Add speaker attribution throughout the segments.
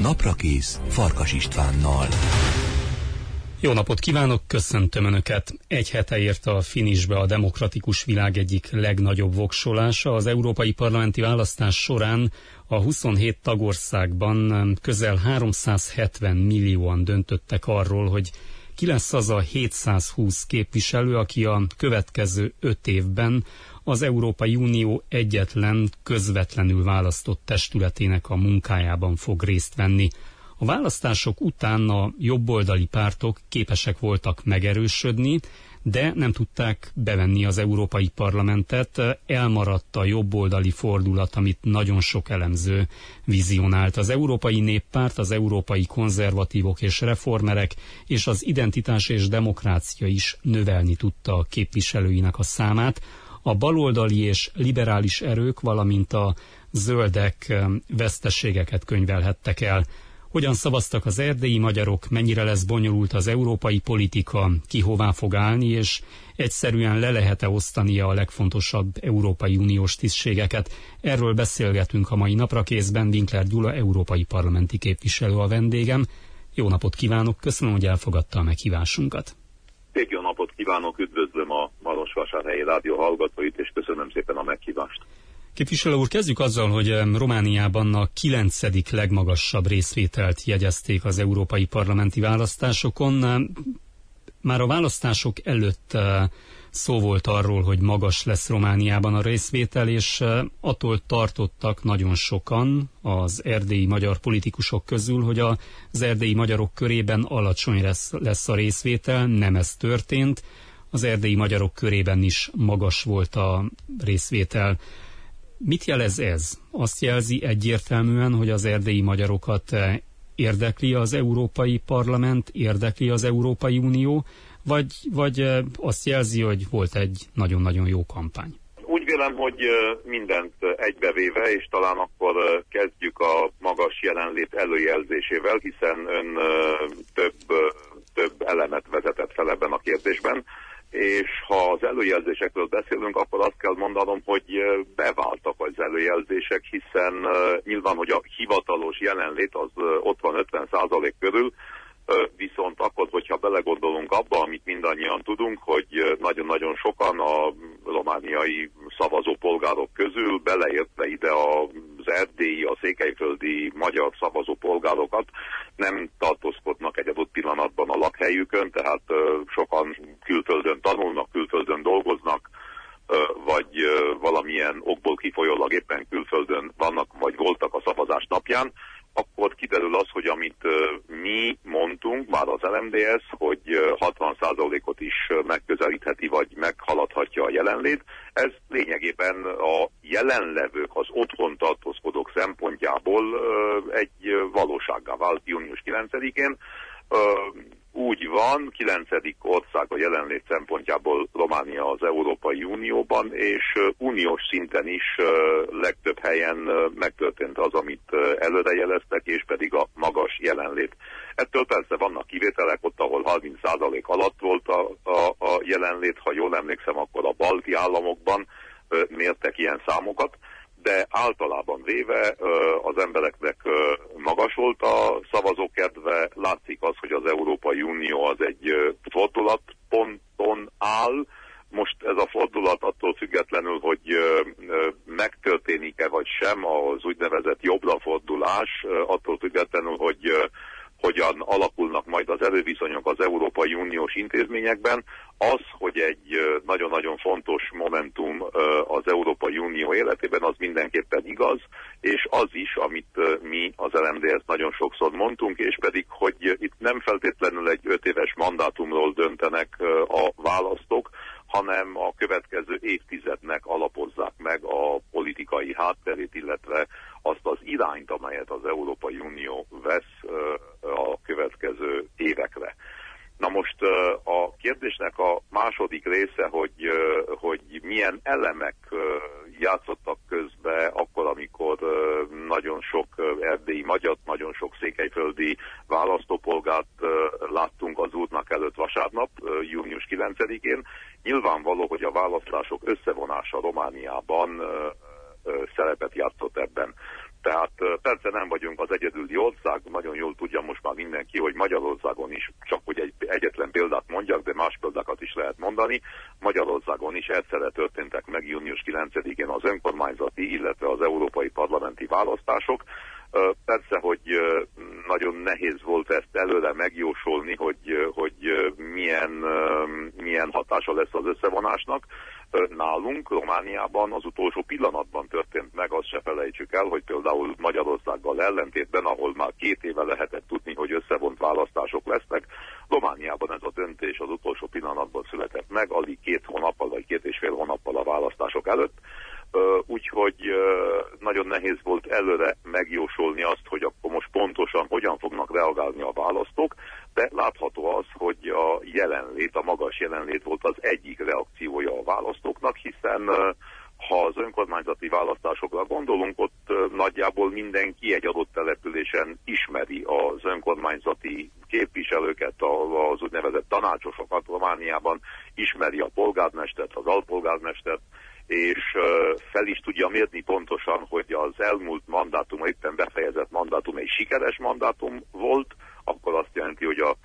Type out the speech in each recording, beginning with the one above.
Speaker 1: Naprakész Farkas Istvánnal.
Speaker 2: Jó napot kívánok, köszöntöm Önöket! Egy hete érte a finisbe a demokratikus világ egyik legnagyobb voksolása. Az európai parlamenti választás során a 27 tagországban közel 370 millióan döntöttek arról, hogy ki lesz az a 720 képviselő, aki a következő 5 évben az Európai Unió egyetlen közvetlenül választott testületének a munkájában fog részt venni. A választások után a jobboldali pártok képesek voltak megerősödni, de nem tudták bevenni az Európai Parlamentet. Elmaradt a jobboldali fordulat, amit nagyon sok elemző vizionált. Az Európai Néppárt, az európai konzervatívok és reformerek és az Identitás és Demokrácia is növelni tudta a képviselőinek a számát. A baloldali és liberális erők, valamint a zöldek veszteségeket könyvelhettek el. Hogyan szavaztak az erdélyi magyarok, mennyire lesz bonyolult az európai politika, ki hová fog állni, és egyszerűen le lehet-e osztania a legfontosabb Európai Uniós tisztségeket. Erről beszélgetünk a mai Naprakészben. Winkler Gyula, európai parlamenti képviselő a vendégem. Jó napot kívánok, köszönöm, hogy elfogadta a meghívásunkat.
Speaker 3: Szép jó napot kívánok, üdvözlöm a Marosvásárhelyi rádió hallgatóit, és köszönöm szépen a meghívást.
Speaker 2: Képviselő úr, kezdjük azzal, hogy Romániában a 9. legmagasabb részvételt jegyezték az európai parlamenti választásokon. Már a választások előtt szó volt arról, hogy magas lesz Romániában a részvétel, és attól tartottak nagyon sokan az erdélyi magyar politikusok közül, hogy az erdélyi magyarok körében alacsony lesz a részvétel. Nem ez történt. Az erdélyi magyarok körében is magas volt a részvétel. Mit jelez ez? Azt jelzi egyértelműen, hogy az erdélyi magyarokat érdekli az Európai Parlament, érdekli az Európai Unió, vagy azt jelzi, hogy volt egy nagyon-nagyon jó kampány?
Speaker 3: Úgy vélem, hogy mindent egybevéve, és talán akkor kezdjük a magas jelenlét előjelzésével, hiszen ön több elemet vezetett fel ebben a kérdésben. És ha az előjelzésekről beszélünk, akkor azt kell mondanom, hogy beváltak az előjelzések, hiszen nyilván, hogy a hivatalos jelenlét az ott van 50% körül, viszont akkor, hogyha belegondolunk abba, amit mindannyian tudunk, hogy nagyon-nagyon sokan a romániai szavazópolgárok közül, beleértve ide az erdélyi, a székelyföldi magyar szavazópolgárokat nem tartózkodnak egy adott pillanatban a lakhelyükön, tehát sokan külföldön tanulnak, külföldön dolgoznak, vagy valamilyen okból kifolyólag éppen külföldön vannak, vagy voltak a szavazás napján, akkor kiderül az, hogy amit mi mondtunk, már az LMDS, hogy 60%-ot is megközelítheti, vagy meghaladhatja a jelenlét, ez lényegében a jelenlevők, az otthon tartózkodók szempontjából egy valósággá vált június 9-én. Úgy van, 9. ország a jelenlét szempontjából Románia az Európai Unióban, és uniós szinten is legtöbb helyen megtörtént az, amit előrejeleztek, és pedig a magas jelenlét. Ettől persze vannak kivételek, ott, ahol 30% alatt volt a jelenlét, ha jól emlékszem, akkor a balti államokban mértek ilyen számokat, de általában véve az embereknek magas volt a szavazókedve, látszik az, hogy az Európai Unió az egy fordulatponton áll. Most ez a fordulat attól függetlenül, hogy megtörténik-e vagy sem az úgynevezett jobbrafordulás, attól függetlenül, hogy hogyan alakulnak majd az erőviszonyok az Európai Uniós intézményekben, az, hogy egy nagyon-nagyon fontos momentum az Európai Unió életében, az mindenképpen igaz, és az is, amit mi az LMDS nagyon sokszor mondtunk, és pedig, hogy itt nem feltétlenül egy 5 éves mandátumról döntenek a választók, hanem a következő évtizednek alapozzák meg a politikai hátterét, illetve azt az irányt, amelyet az Európai Unió vesz a következő évekre. Na most a kérdésnek a második része, hogy milyen elemek játszottak közbe akkor, amikor nagyon sok erdélyi magyart, nagyon sok székelyföldi választópolgárt láttunk az úrnak előtt vasárnap, június 9-én. Nyilvánvaló, hogy a választások összevonása Romániában szerepet játszott ebben. Tehát persze nem vagyunk az egyedüli ország, nagyon jól tudja most már mindenki, hogy Magyarországon is, csak hogy egy egyetlen példát mondjak, de más példákat is lehet mondani, Magyarországon is egyszerre történtek meg június 9-én az önkormányzati, illetve az európai parlamenti választások. Persze, hogy nagyon nehéz volt ezt előre megjósolni, hogy milyen hatása lesz az összevonásnak. Nálunk, Romániában az utolsó pillanatban történt meg, azt se felejtsük el, hogy például Magyarországgal ellentétben, ahol már 2 éve lehetett tudni, hogy összevont választások lesznek, Romániában ez a döntés az utolsó pillanatban született meg, alig 2 hónappal vagy 2,5 hónappal a választások előtt. Úgyhogy nagyon nehéz volt előre megjósolni azt, hogy akkor most pontosan hogyan fognak reagálni a választók, de látható az, hogy a magas jelenlét volt az egyik reakciója a választóknak, hiszen ha az önkormányzati választásokra gondolunk, ott nagyjából mindenki egy adott településen ismeri az önkormányzati képviselőket, az úgynevezett tanácsosokat Romániában, ismeri a polgármestert, az alpolgármestert, és fel is tudja mérni pontosan, hogy az elmúlt mandátum, éppen befejezett mandátum egy sikeres mandátum volt, akkor azt jelenti, hogy a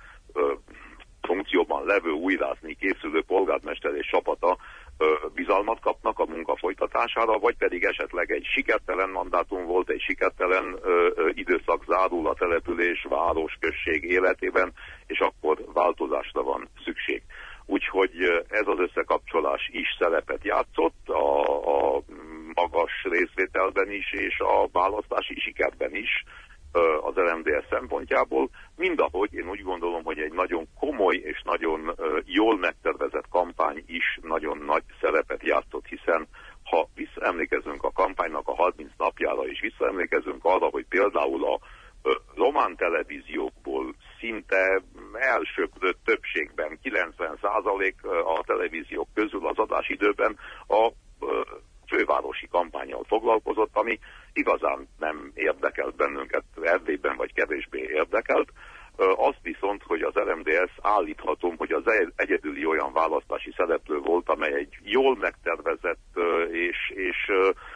Speaker 3: funkcióban levő, újrázni készülő polgármester és csapata bizalmat kapnak a munka folytatására, vagy pedig esetleg egy sikertelen mandátum volt, egy sikertelen időszak zárul a település, város, község életében, és akkor változásra van szükség. Úgyhogy ez az összekapcsolás is szerepet játszott a magas részvételben is, és a választási sikerben is az RMDSZ szempontjából, mindahogy én úgy gondolom, hogy egy nagyon komoly és nagyon jól megtervezett kampány is nagyon nagy szerepet játszott, hiszen ha visszaemlékezünk a kampánynak a 30 napjára, és visszaemlékezünk arra, hogy például a román televíziókból szinte elsöprött többségben, 90% a televíziók közül az adásidőben a fővárosi kampánnyal foglalkozott, ami igazán nem érdekelt bennünket, Erdélyben vagy kevésbé érdekelt. Azt viszont, hogy az RMDSZ állíthatom, hogy az egyedüli olyan választási szereplő volt, amely egy jól megtervezett és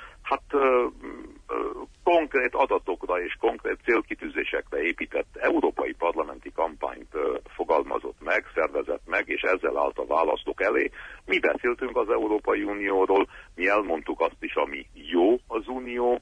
Speaker 3: konkrét adatokra és konkrét célkitűzésekre épített európai parlamenti kampányt fogalmazott meg, szervezett meg, és ezzel állt a választók elé. Mi beszéltünk az Európai Unióról, mi elmondtuk azt is, ami jó az Unió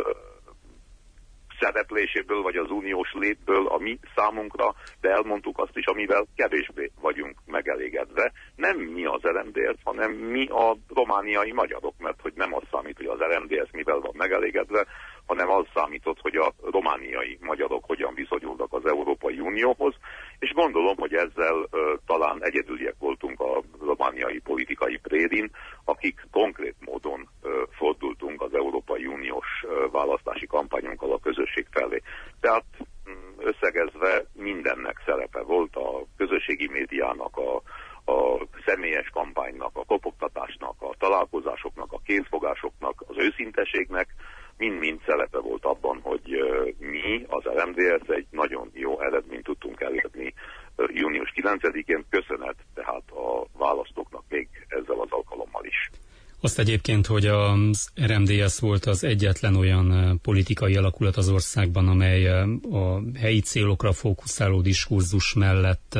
Speaker 3: szerepléséből, vagy az uniós létből a mi számunkra, de elmondtuk azt is, amivel kevésbé vagyunk megelégedve. Nem mi az RMDSZ, hanem mi a romániai magyarok, mert hogy nem az számít, hogy az RMDSZ mivel van megelégedve, hanem az számított, hogy a romániai magyarok hogyan viszonyulnak az Európai Unióhoz, és gondolom, hogy ezzel talán egyedüliek voltunk a romániai politikai prédin, akik konkrét módon fordultunk az Európai Uniós választási kampányunkkal a közösség felé. Tehát összegezve mindennek szerepe volt, a közösségi médiának, a személyes kampánynak, a kopogtatásnak, a találkozásoknak, a kézfogásoknak, az őszinteségnek, mind-mind szerepe volt abban, hogy mi, az RMDSZ egy nagyon jó eredményt tudtunk elérni június 9-én. Köszönet tehát a választóknak még ezzel az alkalommal is.
Speaker 2: Azt egyébként, hogy az RMDSZ volt az egyetlen olyan politikai alakulat az országban, amely a helyi célokra fókuszáló diskurzus mellett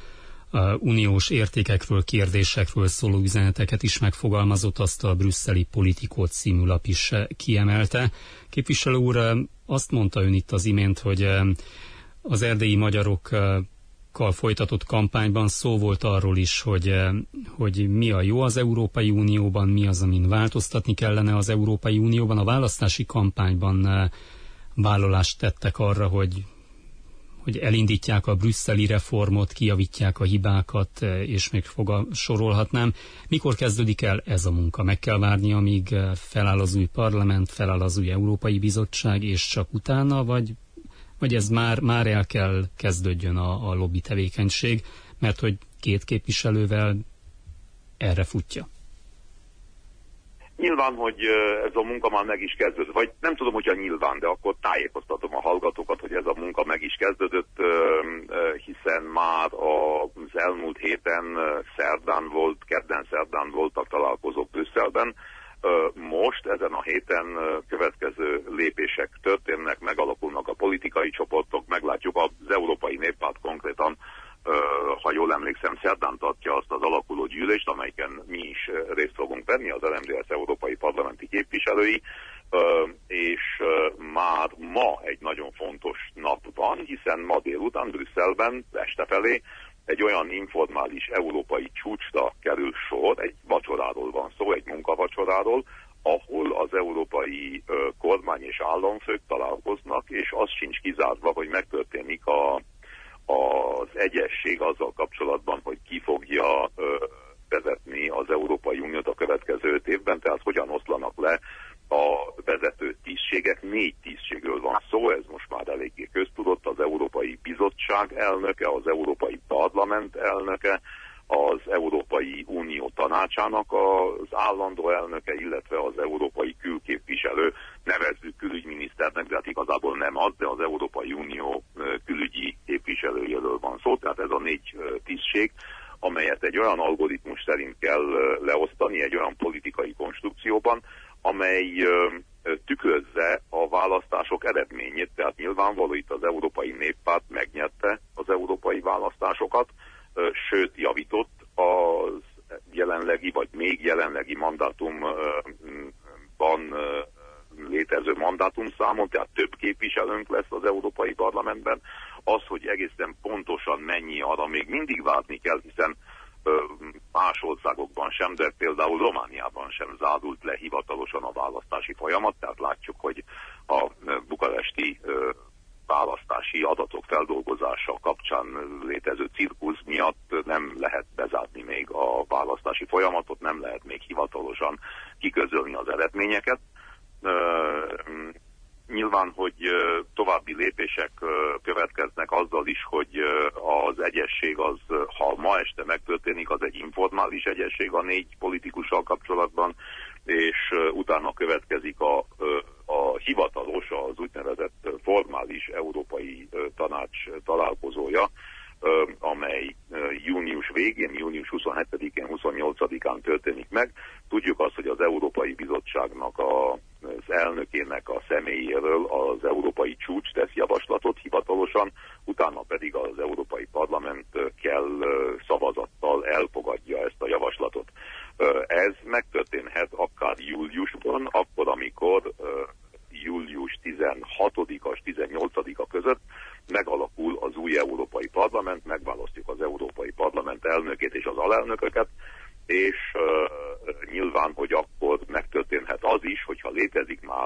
Speaker 2: uniós értékekről, kérdésekről szóló üzeneteket is megfogalmazott, azt a brüsszeli Politikó című lap is kiemelte. Képviselő úr, azt mondta ön itt az imént, hogy az erdélyi magyarokkal folytatott kampányban szó volt arról is, hogy mi a jó az Európai Unióban, mi az, amin változtatni kellene az Európai Unióban. A választási kampányban vállalást tettek arra, hogy elindítják a brüsszeli reformot, kijavítják a hibákat, és még sorolhatnám. Mikor kezdődik el ez a munka? Meg kell várni, amíg feláll az új parlament, feláll az új Európai Bizottság, és csak utána, vagy ez már el kell kezdődjön a lobby tevékenység, mert hogy 2 képviselővel erre futja?
Speaker 3: Nyilván, hogy ez a munka már meg is kezdődött, vagy nem tudom, hogyha nyilván, de akkor tájékoztatom a hallgatókat, hogy ez a munka meg is kezdődött, hiszen már az elmúlt héten kedden-szerdán voltak találkozók Brüsszelben. Most ezen a héten következő lépések történtek. már ma egy nagyon fontos nap van, hiszen ma délután Brüsszelben este felé egy olyan informális európai csúcsra kerül sor, egy vacsoráról van szó, egy munkavacsoráról, ahol az európai kormány és államfők találkoznak, és az sincs kizárva, hogy megtörténik az egyesség azzal kapcsolatban, hogy ki fogja vezetni az Európai Uniót a következő 5 évben, tehát hogyan oszlanak le a vezető tisztségek. 4 tisztségről van szó, ez most már eléggé köztudott: az Európai Bizottság elnöke, az Európai Parlament elnöke, az Európai Unió tanácsának az állandó elnöke, illetve az európai külképviselő, nevezzük külügyminiszternek, de hát igazából nem az, de az Európai Unió külügyi képviselőjéről van szó, tehát ez a 4 tisztség, amelyet egy olyan algoritmus szerint kell leosztani, egy olyan politikai konstrukcióban, amely tükrözze a választások eredményét, tehát nyilvánvaló itt az Európai Néppárt megnyerte az európai választásokat, sőt javított az jelenlegi, vagy még jelenlegi mandátumban létező mandátumszámon, tehát több képviselőnk lesz az Európai Parlamentben. Az, hogy egészen pontosan mennyi, arra még mindig várni kell, hiszen más országokban sem, de például Romániában sem zárult le hivatalosan a választási folyamat, tehát látjuk, hogy a bukaresti választási adatok feldolgozása kapcsán létező cirkusz miatt nem lehet bezárni még a választási folyamatot, nem lehet még hivatalosan kiközölni az eredményeket. Nyilván, hogy további lépések következnek azzal is, hogy az egyesség az, ha ma este megtörténik, az egy informális egyesség a 4 politikussal kapcsolatban, és utána következik a hivatalos, az úgynevezett formális Európai Tanács találkozója, amely június végén, június 27-én, 28-án történik meg. Tudjuk azt, hogy az Európai Bizottságnak az elnökének a személyéről az Európai Csúcs tesz javaslatot hivatalosan, utána pedig az Európai Parlament kell szavazattal elfogadja ezt a javaslatot. Ez megtörténhet akár júliusban, akkor, amikor július 16-a és 18-a között megalakul az új Európai Parlament, megválasztjuk az Európai Parlament elnökét és az alelnököket, és nyilván, hogy akkor megtörténhet az is, hogyha létezik már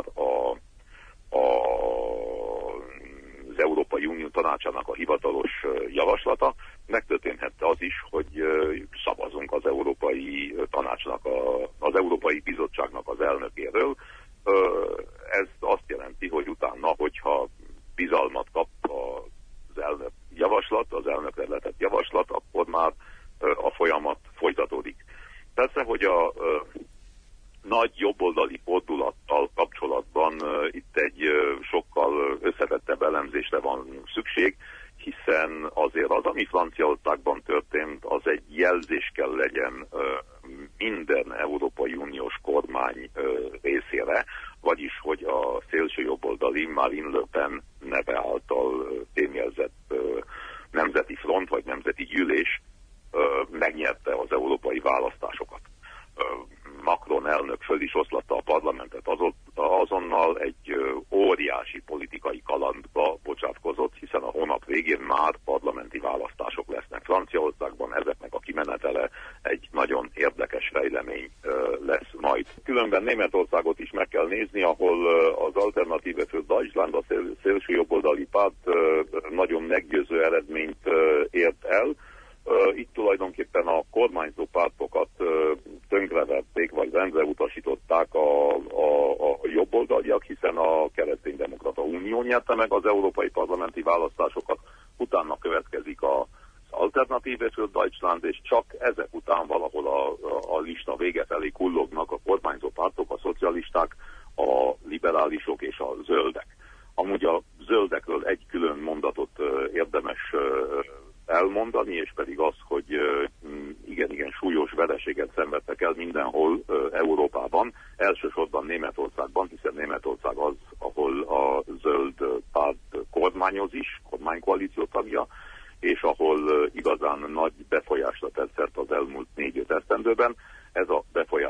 Speaker 3: az Európai Unió tanácsának a hivatalos javaslata, megtörténhet az is, hogy szavazunk az Európai Tanácsnak, az Európai Bizottságnak az elnökéről. Ez azt jelenti, hogy utána, hogyha bizalmat kap az elnök javaslat, az elnökre letett javaslat, akkor már a folyamat folytatódik. Persze, hogy a nagy jobboldali fordulattal kapcsolatban itt egy sokkal összetettebb elemzésre van szükség, hiszen azért az, ami Franciaországban történt, az egy jelzés kell legyen minden Európai Uniós kormány részére, vagyis hogy a szélső jobboldali Marine Le Pen neve által fémjelzett Nemzeti Front vagy Nemzeti Gyűlés megnyerte az európai választásokat. Macron elnök föl is oszlatta a parlamentet, azonnal egy óriási politikai kalandba bocsátkozott, hiszen a hónap végén már parlamenti választások lesznek Franciaországban, ezeknek a kimenetele egy nagyon érdekes fejlemény lesz majd. Különben Németországot is meg kell nézni, ahol az Alternative für Deutschland, a szélsőjobboldali párt nagyon meggyőző eredményt ért el. Itt tulajdonképpen a kormányzó pártokat tönkreverték, vagy rendre utasították a jobboldaliak, hiszen a Kereszténydemokrata Unió nyerte meg az európai parlamenti választásokat, utána következik az Alternative für Deutschland, és csak ezek után valahol a lista vége felé kullognak a kormányzó pártok, a szocialisták, a liberálisok és a zöldek. Amúgy a zöldekről egy külön mondatot érdemes elmondani, és pedig az, hogy igen súlyos vereséget szenvedtek el mindenhol Európában, elsősorban Németországban, hiszen Németország az, ahol a zöld párt kormányoz is, kormánykoalíció tagja, és ahol igazán nagy befolyásra tett szert az elmúlt 4-5 esztendőben. Ez a befolyás most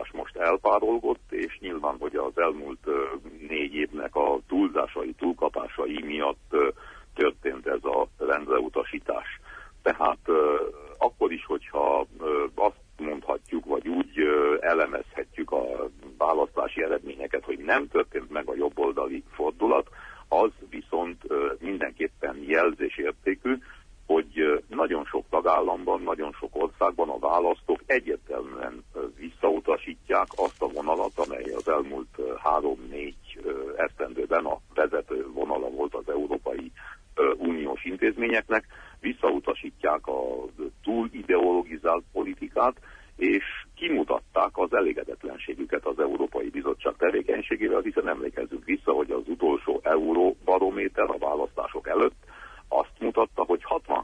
Speaker 3: elpárolgott, és nyilván, hogy az elmúlt 4 évnek a túlzásai, túlkapásai miatt történt ez a rendreutasítás. Tehát akkor is, hogyha azt mondhatjuk, vagy úgy elemezhetjük a választási eredményeket, hogy nem történt meg a jobboldali fordulat, az viszont mindenképpen jelzésértékű, hogy nagyon sok tagállamban, nagyon sok országban a választók egyértelműen visszautasítják azt a vonalat, amely az elmúlt 3-4 esztendőben a vezető vonala volt az Európai Uniós intézményeknek, visszautasítják a túl ideologizált politikát, és kimutatták az elégedetlenségüket az Európai Bizottság tevékenységével, hiszen emlékezzünk vissza, hogy az utolsó Euróbarométer a választások előtt azt mutatta, hogy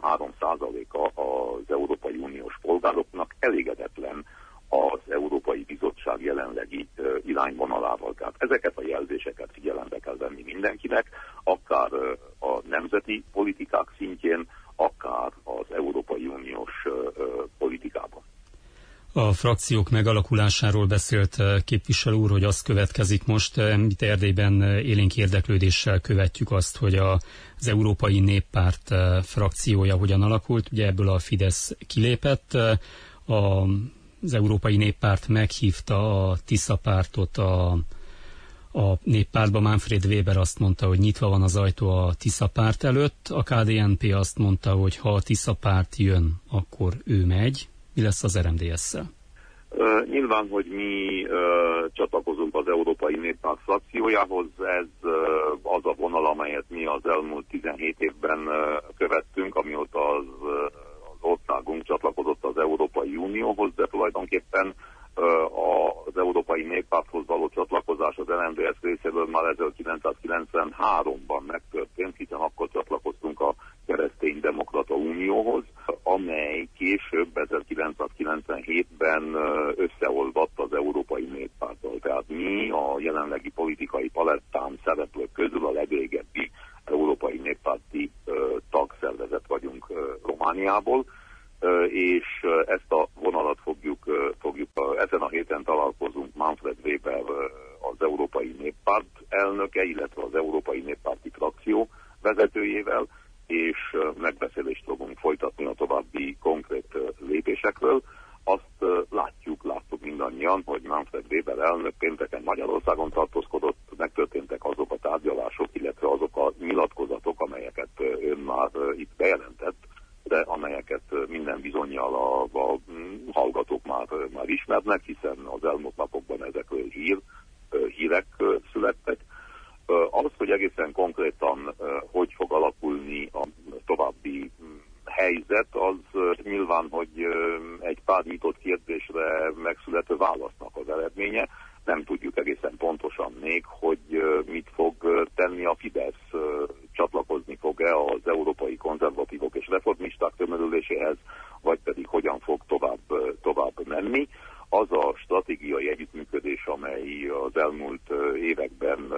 Speaker 3: 63%-a az Európai Uniós polgároknak elégedetlen az Európai Bizottság jelenlegi irányvonalával. Tehát ezeket a jelzéseket figyelembe kell venni mindenkinek, akár a nemzeti politikák szintjén, akár az Európai Uniós politikában.
Speaker 2: A frakciók megalakulásáról beszélt képviselő úr, hogy az következik most, itt Erdélyben élénk érdeklődéssel követjük azt, hogy az Európai Néppárt frakciója hogyan alakult. Ugye ebből a Fidesz kilépett, az Európai Néppárt meghívta a Tisza pártot a néppártba. Manfred Weber azt mondta, hogy nyitva van az ajtó a Tisza párt előtt, a KDNP azt mondta, hogy ha a Tisza párt jön, akkor ő megy. Mi lesz az RMDS-szel?
Speaker 3: Nyilván, hogy mi csatlakozunk az Európai Néppárt frakciójához, ez az a vonal, amelyet mi az elmúlt 17 évben követtünk, amióta az országunk csatlakozott az Európai Unióhoz, de tulajdonképpen az Európai Néppárthoz való csatlakozás az RMDS részéről már 1993-ban megtörtént, hiszen akkor csatlakoztunk a Kereszténydemokrata Unióhoz, amely később 1997-ben összeolvadt az Európai Néppárttal. Tehát mi a jelenlegi politikai palettán szereplők közül a legrégebbi Európai Néppárti tagszervezet vagyunk Romániából, és ezt a vonalat fogjuk ezen a héten találkozunk Manfred Weber, az Európai Néppárt elnöke, illetve az Európai Néppárti frakció vezetőjével, és megbeszélést fogunk folytatni a további konkrét lépésekről. Azt láttuk mindannyian, hogy Manfred Weber elnök pénteken Magyarországon tartózkodott, megtörténtek azok a tárgyalások, illetve azok a nyilatkozatok, amelyeket ön már itt bejelentett, de amelyeket minden bizonnyal a hallgatók már ismernek, hiszen az elmúlt napokban ezekről hírek születtek. Az, hogy egészen konkrétan hogy fog alakulni a további helyzet, az nyilván, hogy egy pár nyitott kérdésre megszülető válasznak az eredménye. Nem tudjuk egészen pontosan még, hogy mit fog tenni a Fidesz, csatlakozni fog-e az európai konzervatívok és reformisták tömörüléséhez, vagy pedig hogyan fog tovább menni. Az a stratégiai együttműködés, amely az elmúlt években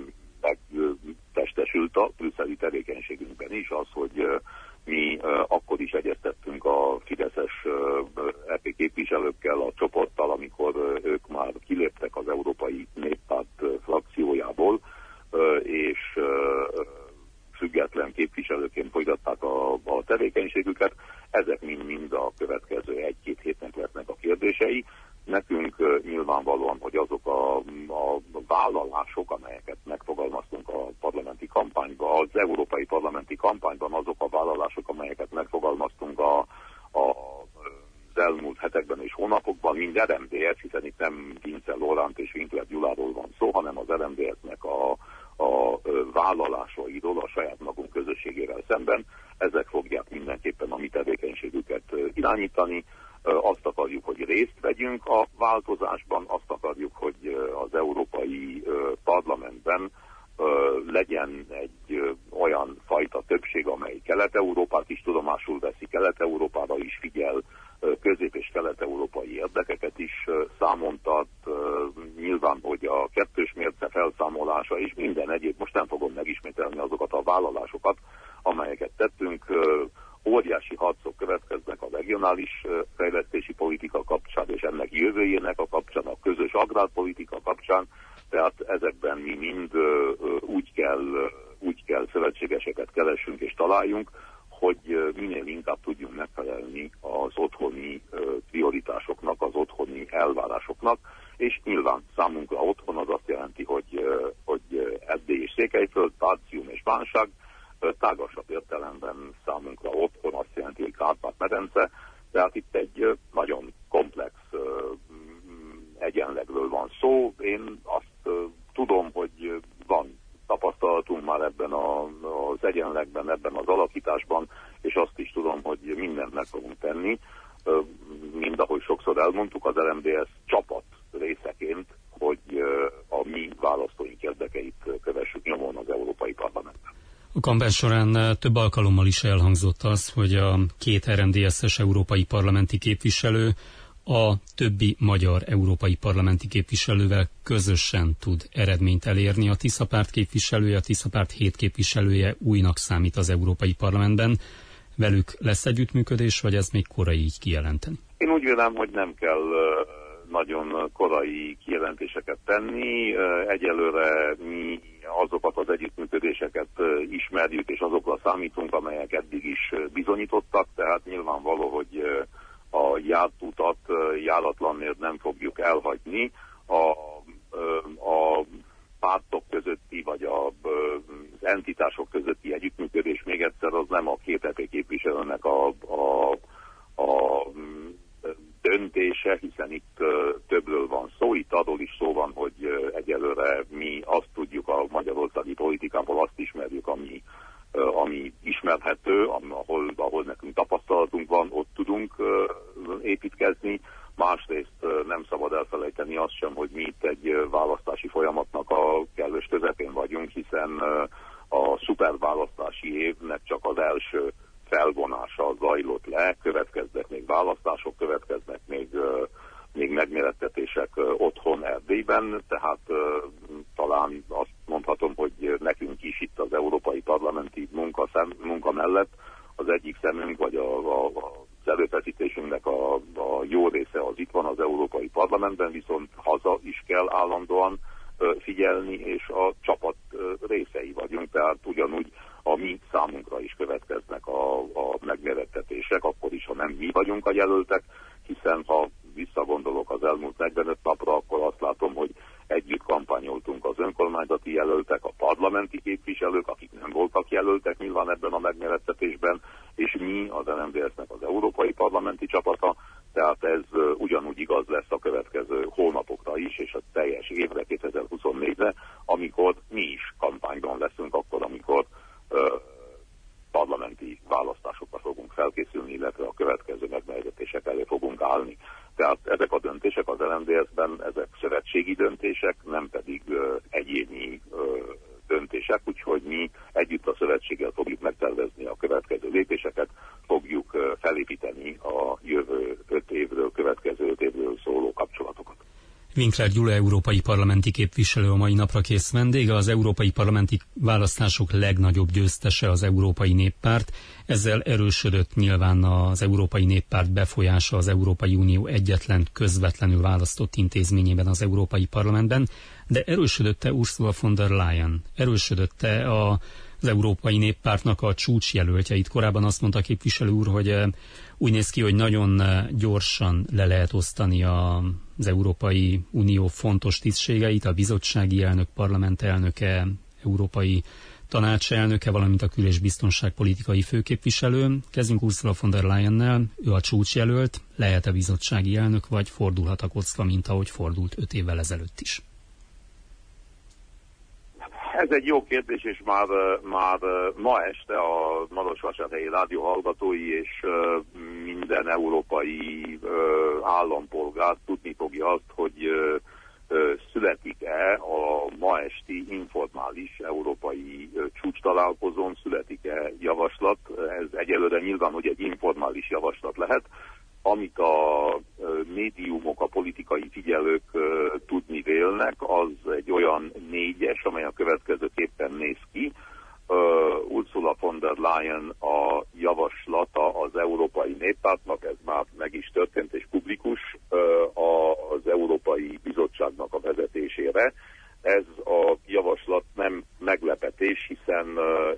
Speaker 3: megtestesült a brüsszeli tevékenységünkben is, az, hogy mi akkor is egyeztettünk a fideszes EP képviselőkkel, a csoporttal, amikor ők már kiléptek az Európai Néppárt frakciójából, és független képviselőként folytatták a tevékenységüket. Ezek mind a következő 1-2 hétnek lesznek a kérdései. Nekünk nyilvánvalóan, hogy azok a vállalások, amelyeket megfogalmaztunk a parlamenti kampányban, az európai parlamenti kampányban, azok a vállalások, amelyeket megfogalmaztunk az elmúlt hetekben és hónapokban, mind RMDS, hiszen itt nem Vince Loránt és Winkler Gyuláról van szó, hanem az RMDS-nek a vállalásairól a saját magunk közösségével szemben. Ezek fogják mindenképpen a mi tevékenységüket irányítani. Azt akarjuk, hogy részt vegyünk a változásban, azt akarjuk, hogy az Európai Parlamentben legyen egy olyan fajta többség, amely Kelet-Európát is tudomásul veszi, Kelet-Európára is figyel, közép- és kelet-európai érdekeket is számon tart. Nyilván, hogy a kettős mérce felszámolása és minden egyéb, most nem fogom megismételni azokat a vállalásokat, amelyeket tettünk. Óriási harcok következnek a regionális fejlesztési politika kapcsán és ennek jövőjének a kapcsán, a közös agrár éppenséggel szövetségeseket keressünk és találjunk, hogy minél inkább tudjunk megfelelni az otthoni prioritásoknak, az otthoni elvárásoknak, és nyilván számunkra otthon az azt jelenti, hogy Erdély és Székelyföld, Partium és Bánság, tágasabb értelemben számunkra otthon azt jelenti, hogy Kárpát-medence, tehát itt egy nagyon komplex egyenlegről van szó. Én azt tudom, hogy van tapasztalatunk már ebben az egyenlegben, ebben az alakításban, és azt is tudom, hogy mindent meg fogunk tenni, mind ahogy sokszor elmondtuk, az RMDSZ csapat részeként, hogy a mi választóink érdekeit kövessük nyomon az Európai Parlamentben.
Speaker 2: A kampány során több alkalommal is elhangzott az, hogy a két RMDSZ-es európai parlamenti képviselő a többi magyar európai parlamenti képviselővel közösen tud eredményt elérni. A Tisza Párt képviselője, a Tisza Párt 7 képviselője újnak számít az Európai Parlamentben. Velük lesz együttműködés, vagy ez még korai így kijelenteni?
Speaker 3: Én úgy vélem, hogy nem kell nagyon korai kijelentéseket tenni. Egyelőre mi azokat az együttműködéseket ismerjük, és azokra számítunk, amelyek eddig is bizonyítottak, tehát nyilvánvaló, hogy a járt utat járatlanért nem fogjuk elhagyni. A pártok közötti, vagy az entitások közötti együttműködés, még egyszer, az nem a két EP képviselőnek a döntése, hiszen itt többről van szó. Itt arról is szó van, hogy egyelőre mi azt tudjuk a magyarországi politikából, azt ismerjük, ami ismerhető, ahol nekünk tapasztalatunk van, ott tudunk építkezni. Másrészt nem szabad elfelejteni azt sem, hogy mi itt egy választási folyamatnak a kellős közepén vagyunk, hiszen a szuperválasztási évnek csak az első felvonása zajlott le, következnek még választások, következnek még megmérettetések otthon Erdélyben, tehát talán azt mondhatom, hogy nekünk is itt az európai parlamenti munka mellett az egyik szemünk, vagy az előfeszítésünknek a jó része az itt van az Európai Parlamentben, viszont haza is kell állandóan figyelni, és a csapat részei vagyunk, tehát ugyanúgy a mi számunkra is következnek a megmérettetések, akkor is, ha nem mi vagyunk a jelöltek, hiszen ha visszagondolok az elmúlt 45 napra, akkor azt látom, hogy együtt kampányoltunk az önkormányzati jelöltek, a parlamenti képviselők, akik nem voltak jelöltek nyilván ebben a megmérettetésben, és mi, az RMDSZ-nek az európai parlamenti csapata, tehát ez ugyanúgy igaz lesz a következő hónapokra is, és a teljes évre, 2024-re, amikor mi is kampányban leszünk, akkor, amikor parlamenti választásokra fogunk felkészülni, illetve a következő megmérettetések elé fogunk állni. Tehát ezek a döntések az RMDSZ-ben, ezek szövetségi döntések, nem pedig egyéni döntések, úgyhogy mi együtt a szövetséggel fogjuk megtervezni a következő lépéseket, fogjuk felépíteni a jövő 5 évről, következő 5 évről szóló kapcsolatokat.
Speaker 2: Winkler Gyula európai parlamenti képviselő a mai napra kész vendége, az európai parlamenti választások legnagyobb győztese az Európai Néppárt. Ezzel erősödött nyilván az Európai Néppárt befolyása az Európai Unió egyetlen közvetlenül választott intézményében, az Európai Parlamentben, de erősödött-e Ursula von der Leyen? Erősödött-e az Európai Néppártnak a csúcsjelöltjeit? Korábban azt mondta a képviselő úr, hogy úgy néz ki, hogy nagyon gyorsan le lehet osztani az Európai Unió fontos tisztségeit, a bizottsági elnök, parlament elnöke, Európai Tanács elnöke, valamint a kül- és biztonságpolitikai főképviselő. Kezdjünk Ursula von der Leyennel, ő a csúcsjelölt, lehet-e bizottsági elnök, vagy fordulhat a kocka, mint ahogy fordult 5 évvel ezelőtt is?
Speaker 3: Ez egy jó kérdés, és már ma este a Marosvásárhelyi rádió hallgatói és minden európai állampolgár tudni fogja azt, hogy születik-e a ma esti informális európai csúcstalálkozón, születik-e javaslat. Ez egyelőre nyilván, hogy egy informális javaslat lehet, amit a médiumok, a politikai figyelők tudni vélnek, az egy olyan 4-es, amely a következőképpen néz ki. Ursula von der Leyen a javaslata az Európai Néppártnak, ez már meg is történt és publikus, az Európai Bizottságnak a vezetésére. Ez a javaslat nem meglepetés, hiszen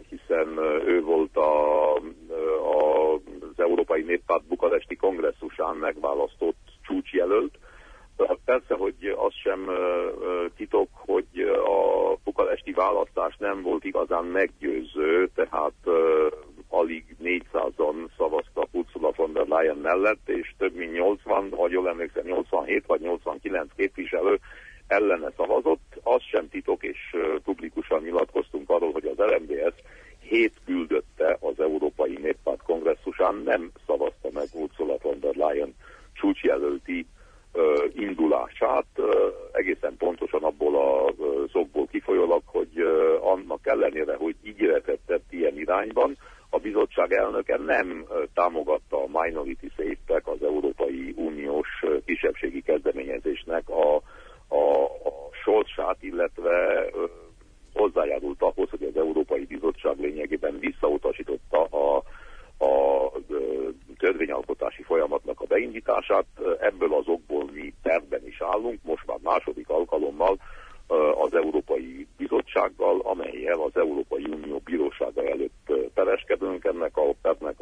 Speaker 3: megválasztott csúcsjelölt. Persze, hogy az sem titok, hogy a bukaresti választás nem volt igazán meggyőző, tehát alig 400-an szavaztak Ursula von der Leyen mellett, és több mint 80, vagy jól emlékszem, 87 vagy 89 képviselő ellene szavazott. Az sem titok, és publikusan nyilatkoztunk arról, hogy az RMDSZ 7 küldötte az Európai Néppárt kongresszusán, nem szavazta meg Ursula von der Leyen csúcsjelölti indulását, egészen pontosan abból az okból kifolyólag, hogy annak ellenére, hogy ígéretet tett ilyen irányban, a bizottság elnöke nem támogatta a Minority Safe Pack, az Európai Uniós kisebbségi kezdeményezésnek a sorsát, illetve hozzájárult ahhoz, hogy az Európai Bizottság lényegében visszautasította a törvényalkotási folyamatnak a beindítását. Ebből az okból mi tervben is állunk, most már második alkalommal az Európai Bizottsággal, amellyel az Európai Unió bírósága előtt pereskedünk. Ennek a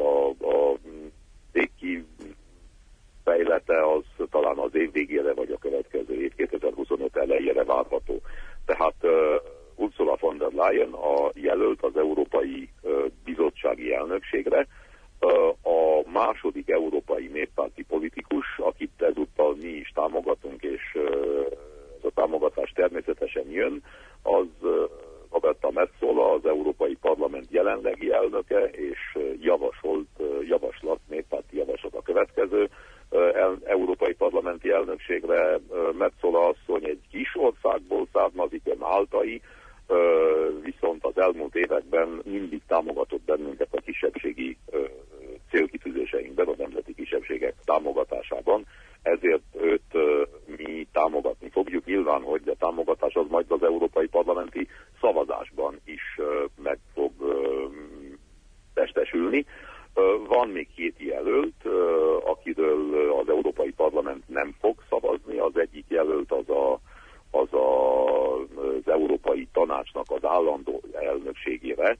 Speaker 3: végkifejlete az talán az év végére vagy a következő év 2025 elejére várható. Tehát Ursula von der Leyen a jelölt az Európai Bizottsági elnökségre, a második európai néppárti politikus, akit ezúttal mi is támogatunk, és ez a támogatás természetesen jön, az Roberta Metsola, az Európai Parlament jelenlegi elnöke, és néppárti javaslat a következő európai parlamenti elnökségre. Metsola asszony egy kis országból származik, máltai, viszont az elmúlt években mindig támogatott bennünket a kisebbségi célkitűzéseinkben, a nemzeti kisebbségek támogatásában, ezért őt mi támogatni fogjuk. Nyilván, hogy a támogatás az majd az európai parlamenti szavazásban is meg fog testesülni. Van még 2 jelölt, akiről az Európai Parlament nem fog szavazni. Az egyik jelölt az Európai Tanácsnak az állandó elnökségére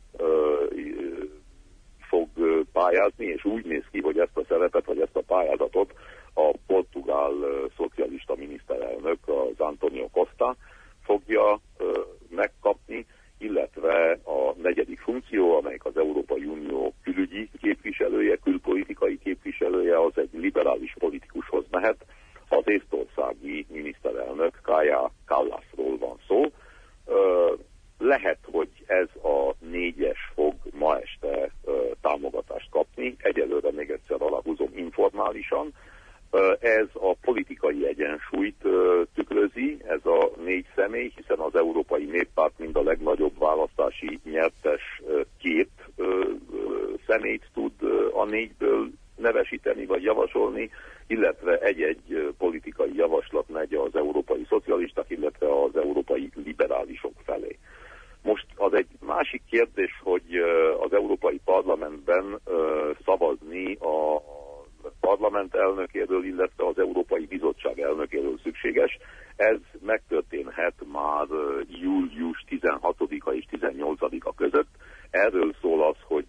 Speaker 3: fog pályázni, és úgy néz ki, hogy ezt a szerepet, vagy ezt a pályázatot a portugál szocialista miniszterelnök, az António Costa fogja megkapni, illetve a negyedik funkció, amelyik az Európai Unió külügyi képviselője, külpolitikai képviselője, az egy liberális politikushoz mehet. Az észtországi miniszterelnök Kaja Kallasról van szó. Lehet, hogy ez a 4-es fog ma este támogatást kapni, egyelőre még egyszer aláhúzom informálisan. Ez a politikai egyensúlyt tükrözi, ez a 4 személy, hiszen az Európai Néppárt mind a legnagyobb választási nyertes 2 személyt tud a 4-ből nevesíteni vagy javasolni, illetve egy-egy politikai javaslat megy az európai szocialisták, illetve az európai liberálisok felé. Most az egy másik kérdés, hogy az Európai Parlamentben szavazni a parlament elnökéről, illetve az Európai Bizottság elnökéről szükséges. Ez megtörténhet már július 16-a és 18-a között. Erről szól az, hogy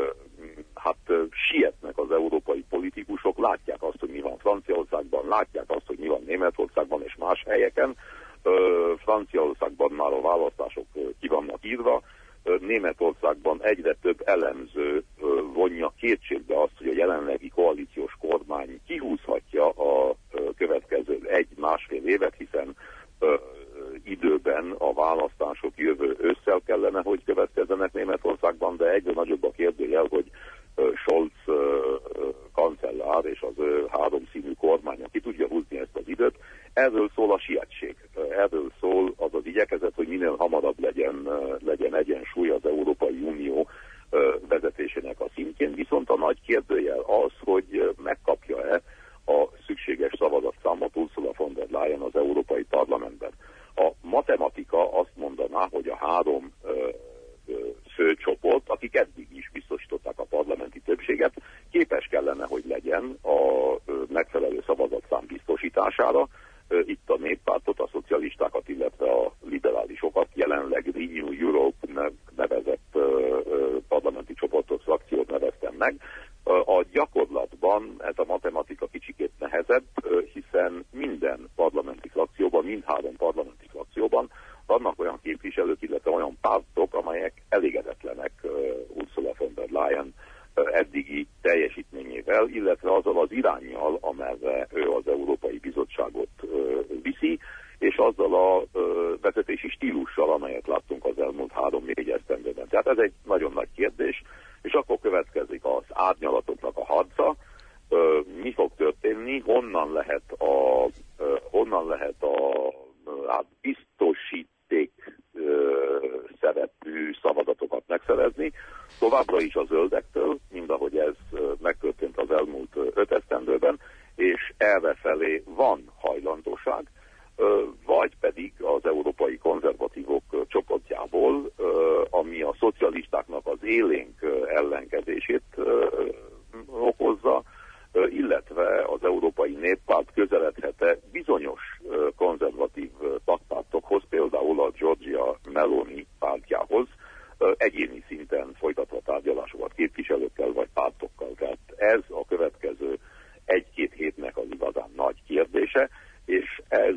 Speaker 3: sietnek az európai politikusok, látják azt, hogy mi van Franciaországban, látják azt, hogy mi van Németországban és más helyeken. Franciaországban már a választások ki vannak írva, Németországban egyre több elemző vonja kétségbe azt, hogy a jelenlegi koalíciós kormány kihúzhatja a következő 1-1,5 évet, hiszen időben a választások jövő ősszel kellene, hogy következzenek Németországban, de egyre nagyobb a kérdőjel, hogy Scholz kancellár és az ő 3-színű kormánya ki tudja húzni ezt az időt. Erről szól a sietség. Erről szól az az igyekezet, hogy minél hamarabb legyen egyensúly az Európai Unió vezetésének a szintjén. Viszont a nagy kérdőjel az, hogy megkapja-e a szükséges szavazatszámot Ursula von der Leyen az Európai Parlamentben. A matematika azt mondaná, hogy a 3 fő csoport, akik eddig is biztosították a parlamenti többséget, képes kellene, hogy legyen a megfelelő szavazatszám biztosítására. Itt a néppártot, a szocialistákat, illetve a liberálisokat, jelenleg Renew Europe nevezett parlamenti csoportot, frakciót neveztem meg. A gyakorlatban ez a matematika kicsikét nehezebb vezetésével, illetve azzal az iránnyal, amerre ő az Európai Bizottságot viszi, és azzal a vezetési stílussal, amelyet láttunk az elmúlt 3-4 esztendőben. Tehát ez egy nagyon nagy kérdés, és akkor következik az árnyalatoknak a harca. Mi fog történni, honnan lehet a biztosíték szerepű szavazatokat megszerezni, továbbra is a zöldektől, mind ahogy ez megtörtént az elmúlt 5 esztendőben, és errefelé van hajlandóság, vagy pedig az európai konzervatívok csoportjából, ami a szocialistáknak az élénk ellenkezését okozza, illetve az Európai Néppárt közeledhet-e bizonyos konzervatív pártokhoz, például a Giorgia Meloni pártjához, egyéni szinten folytatva tárgyalásokat képviselőkkel vagy pártokkal. Tehát ez a következő 1-2 hétnek az igazán nagy kérdése, és ez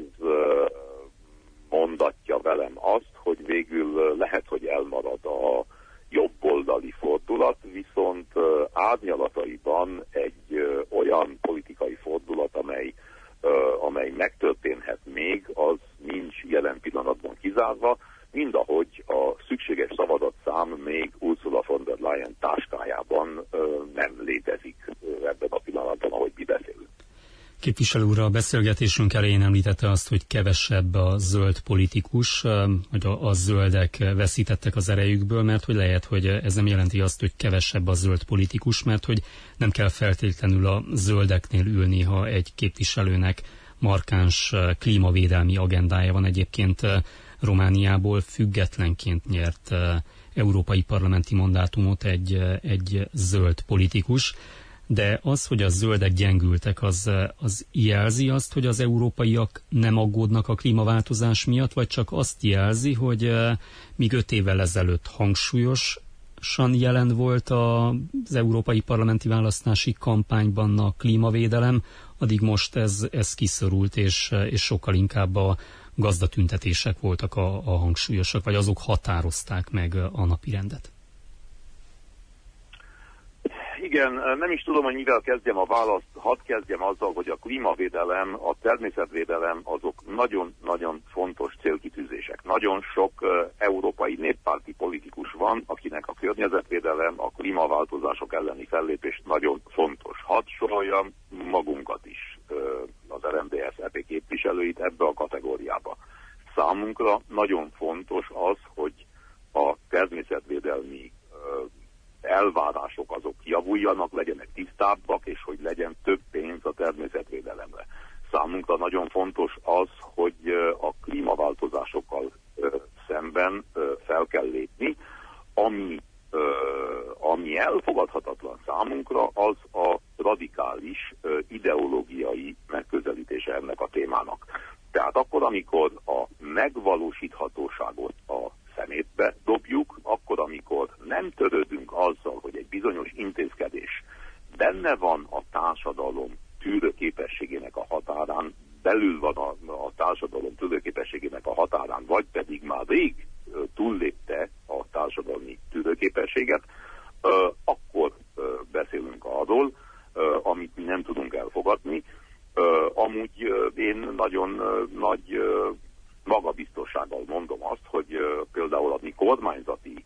Speaker 3: mondatja velem azt, hogy végül lehet, hogy elmarad a jobboldali fordulat, viszont árnyalataiban egy olyan politikai fordulat, amely megtörténhet még, az nincs jelen pillanatban kizárva, mind ahogy a szükséges szavazatszám még Ursula von der Leyen táskájában nem létezik ebben a pillanatban, ahogy mi beszélünk.
Speaker 2: Képviselő úr, a beszélgetésünk elején említette azt, hogy kevesebb a zöld politikus, hogy a zöldek veszítettek az erejükből, mert hogy lehet, hogy ez nem jelenti azt, hogy kevesebb a zöld politikus, mert hogy nem kell feltétlenül a zöldeknél ülni, ha egy képviselőnek markáns klímavédelmi agendája van. Egyébként Romániából függetlenként nyert európai parlamenti mandátumot egy zöld politikus. De az, hogy a zöldek gyengültek, az jelzi azt, hogy az európaiak nem aggódnak a klímaváltozás miatt, vagy csak azt jelzi, hogy míg 5 évvel ezelőtt hangsúlyosan jelen volt az európai parlamenti választási kampányban a klímavédelem, addig most ez kiszorult, és sokkal inkább a gazdatüntetések voltak a hangsúlyosak, vagy azok határozták meg a napirendet.
Speaker 3: Igen, nem is tudom, hogy mivel kezdjem a választ. Hadd kezdjem azzal, hogy a klímavédelem, a természetvédelem azok nagyon-nagyon fontos célkitűzések. Nagyon sok európai néppárti politikus van, akinek a környezetvédelem, a klímaváltozások elleni fellépés nagyon fontos. Hadd soroljam magunkat is, az RMDSZ képviselőit ebbe a kategóriába. Számunkra nagyon fontos az, hogy a természetvédelmi elvárások azok javuljanak, legyenek tisztábbak, és hogy legyen több pénz a természetvédelemre. Számunkra nagyon fontos az, hogy a klímaváltozásokkal szemben fel kell lépni. Ami elfogadhatatlan számunkra, az a radikális ideológiai megközelítése ennek a témának. Tehát akkor, amikor a megvalósíthatóságot a szemétbe dobjuk, akkor, amikor nem törődünk azzal, hogy egy bizonyos intézkedés benne van a társadalom tűrőképességének a határán, belül van a társadalom tűrőképességének a határán, vagy pedig már rég túllépte a társadalmi tűrőképességet, akkor beszélünk arról, amit mi nem tudunk elfogadni. Amúgy én nagyon nagy magabiztossággal mondom azt, hogy például a mi kormányzati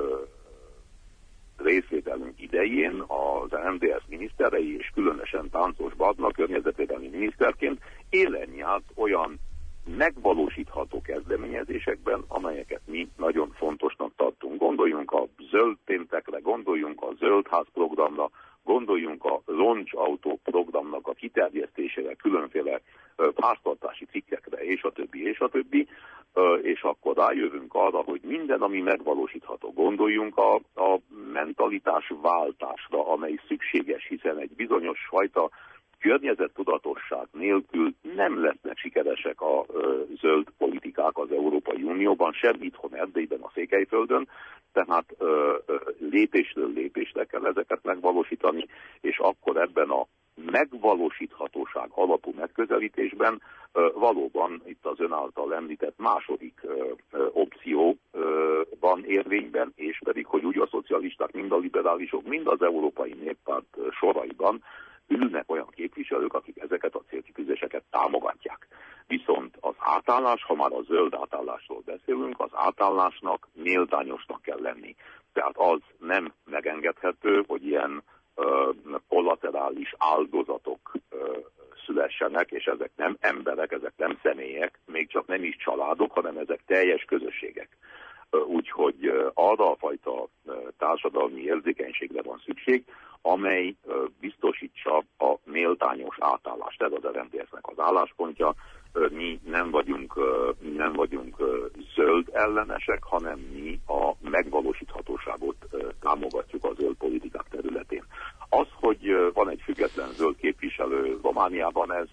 Speaker 3: részvételünk idején az MDS miniszterei, és különösen Táncos Barna környezetvédelmi miniszterként élen járt olyan megvalósítható kezdeményezésekben, amelyeket mi nagyon fontosnak tartunk. Gondoljunk a zöld péntekre, gondoljunk a zöldház programra, gondoljunk a roncsautó programnak a kiterjesztésére, különféle háztartási cikkekre, és a többi, és akkor rájövünk arra, hogy minden, ami megvalósítható. Gondoljunk a mentalitásváltásra, amely szükséges, hiszen egy bizonyos fajta környezettudatosság nélkül nem lesznek sikeresek a zöld politikák az Európai Unióban, sem itthon Erdélyben, a Székelyföldön, tehát lépésről lépésre kell ezeket megvalósítani, és akkor ebben a megvalósíthatóság alapú megközelítésben valóban itt az ön által említett második opció van érvényben, és pedig, hogy úgy a szocialisták, mind a liberálisok, mind az Európai Néppárt soraiban ülnek olyan képviselők, akik ezeket a célkitűzéseket támogatják. Viszont az átállás, ha már a zöld átállásról beszélünk, az átállásnak méltányosnak kell lenni. Tehát az nem megengedhető, hogy ilyen kollaterális áldozatok szülessenek, és ezek nem emberek, ezek nem személyek, még csak nem is családok, hanem ezek teljes közösségek. Úgyhogy arra a fajta társadalmi érzékenységre van szükség, amely biztosítsa a méltányos átállást. Ez az RMDSZ-nek az álláspontja. Mi nem vagyunk zöld ellenesek, hanem mi a megvalósíthatóságot támogatjuk a zöld politikák területén. Az, hogy van egy független zöld képviselő Romániában, ez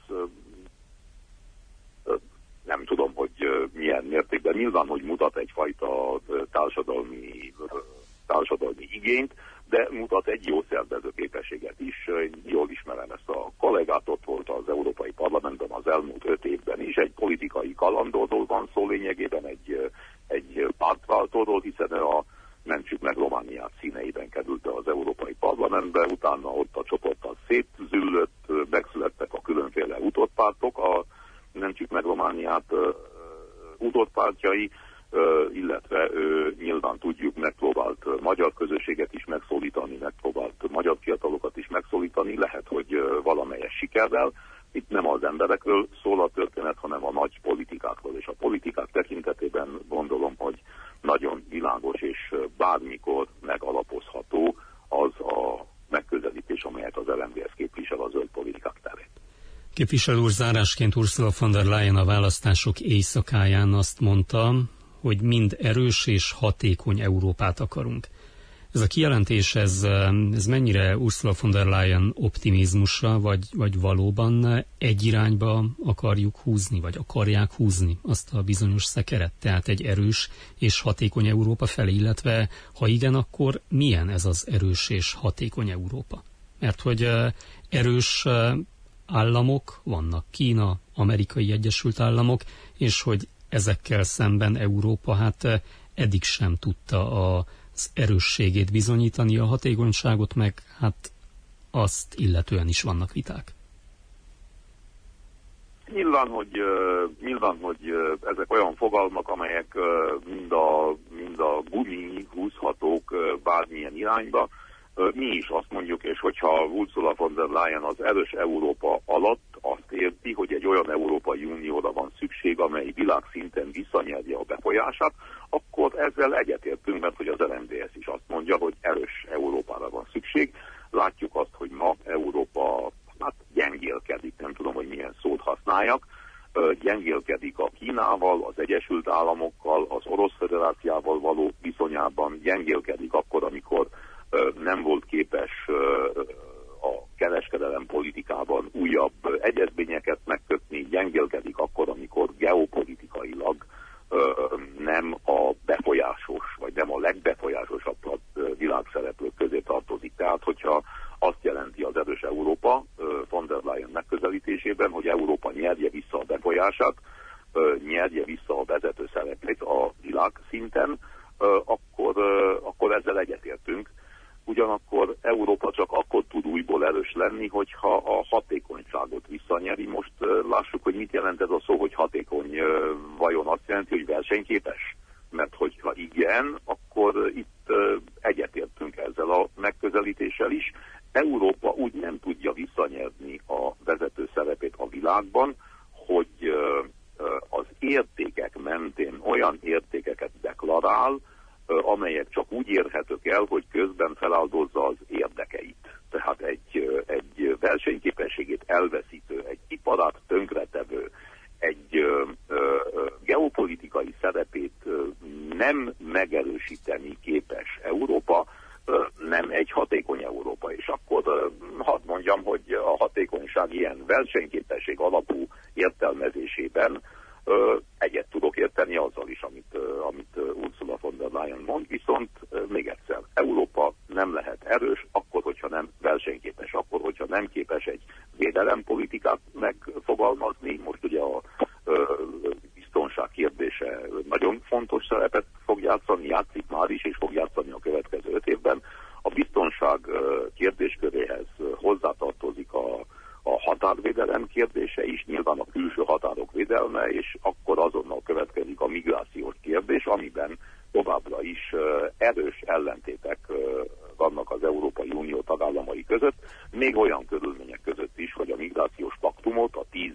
Speaker 3: nem tudom, hogy milyen mértékben. Nyilván, hogy mutat egyfajta társadalmi igényt, de mutat egy jó szervező képességet is. Én jól ismerem ezt a kollégát, ott volt az Európai Parlamentben az elmúlt 5 évben is. Egy politikai kalandorról van szó lényegében, egy pártváltóról, hiszen a Mentsük meg Romániát színeiben került az Európai Parlamentbe, utána ott a csoporttal szétzüllött, megszülettek a különféle utódpártok, a Mentsük meg Romániát utódpártjai, illetve nyilván tudjuk, megpróbált magyar közösséget is megszólítani, megpróbált magyar fiatalokat is megszólítani, lehet, hogy valamelyes sikerrel. Itt nem az emberekről szól a történet, hanem a nagy politikákról, és a politikák tekintetében gondolom, hogy nagyon világos és bármikor megalapozható az a megközelítés, amelyet az LMDS képvisel a zöld politikák terén.
Speaker 2: Képviselő úr, zárásként Ursula von der Leyen a választások éjszakáján azt mondta, hogy mind erős és hatékony Európát akarunk. Ez a kijelentés, ez mennyire Ursula von der Leyen optimizmusa, vagy valóban egy irányba akarjuk húzni, vagy akarják húzni azt a bizonyos szekeret? Tehát egy erős és hatékony Európa felé, illetve ha igen, akkor milyen ez az erős és hatékony Európa? Mert hogy erős államok vannak, Kína, Amerikai Egyesült Államok, és hogy ezekkel szemben Európa eddig sem tudta az erősségét bizonyítani, a hatékonyságot meg azt illetően is vannak viták.
Speaker 3: Nyilván, hogy ezek olyan fogalmak, amelyek mind a gumi húzhatók bármilyen irányba. Mi is azt mondjuk, és hogyha Ursula von der Leyen az erős Európa alatt azt érti, hogy egy olyan Európai Unióra van szükség, amely világszinten visszanyerje a befolyását, akkor ezzel egyetértünk, mert hogy az LMDS is azt mondja, hogy erős Európára van szükség. Látjuk azt, hogy ma Európa gyengélkedik, nem tudom, hogy milyen szót használjak, gyengélkedik a Kínával, az Egyesült Államokkal, az Orosz Föderáciával való viszonyában, gyengélkedik akkor, amikor nem volt képes a kereskedelem politikában újabb egyezményeket megkötni, gyengélkedik akkor, amikor geopolitikailag nem a befolyásos, vagy nem a legbefolyásosabb világszereplők közé tartozik. Tehát, hogyha azt jelenti az erős Európa von der Leyen megközelítésében, hogy Európa nyerje vissza a befolyását, nyerje vissza a vezető szerepét a világszinten, akkor ezzel egyetértünk. Ugyanakkor Európa csak akkor tud újból erős lenni, hogyha a hatékonyságot visszanyeri. Most lássuk, hogy mit jelent ez a szó, hogy hatékony. Vajon azt jelenti, hogy versenyképes? Mert hogyha igen, akkor itt egyetértünk ezzel a megközelítéssel is. Európa úgy nem tudja visszanyerni a vezető szerepét a világban, hogy az értékek mentén olyan értékeket deklarál, amelyek csak úgy érhetők el, hogy közben feláldozza az érdekeit. Tehát egy versenyképességét elveszítő, egy iparát tönkretevő, egy geopolitikai szerepét nem megerősíteni képes Európa, nem egy hatékony Európa. És akkor hadd mondjam, hogy a hatékonyság ilyen versenyképesség alapú értelmezésében egyet tudok érteni azzal is, amit Ursula von der Leyen mond, viszont még egyszer, Európa nem lehet erős, akkor, hogyha nem versenyképes, akkor, hogyha nem képes egy politikát megfogalmazni. Most ugye a biztonság kérdése nagyon fontos szerepet fog játszani, játszik már is, és fog játszani a következő 5 évben. A biztonság kérdésköréhez hozzátartozik a határvédelem kérdése is, nyilván a külső határok védelme, és akkor azonnal következik a migrációs kérdés, amiben továbbra is erős ellentétek vannak az Európai Unió tagállamai között, még olyan körülmények között is, hogy a migrációs paktumot, a 10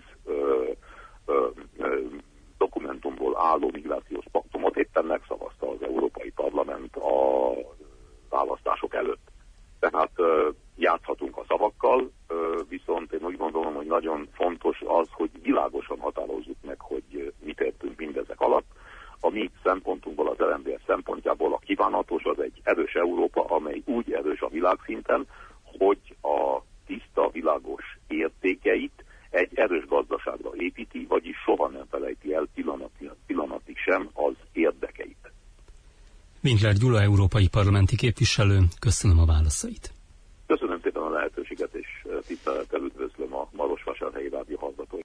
Speaker 3: dokumentumból álló migrációs paktumot éppen megszavazta az Európai Parlament a választások előtt. Tehát játszhatunk a szavakkal, viszont én úgy gondolom, hogy nagyon fontos az, hogy világosan határozzuk meg, hogy mit értünk mindezek alatt. A mi szempontunkból, az LMDS szempontjából a kívánatos az egy erős Európa, amely úgy erős a világszinten, hogy a tiszta, világos értékeit egy erős gazdaságra építi, vagyis soha nem felejti el pillanatig sem az érdekeit.
Speaker 2: Winkler Gyula, európai parlamenti képviselő, köszönöm a válaszait.
Speaker 3: Köszönöm szépen a lehetőséget, és tisztelettel üdvözlöm a Marosvásárhelyi Rádió hallgatóit.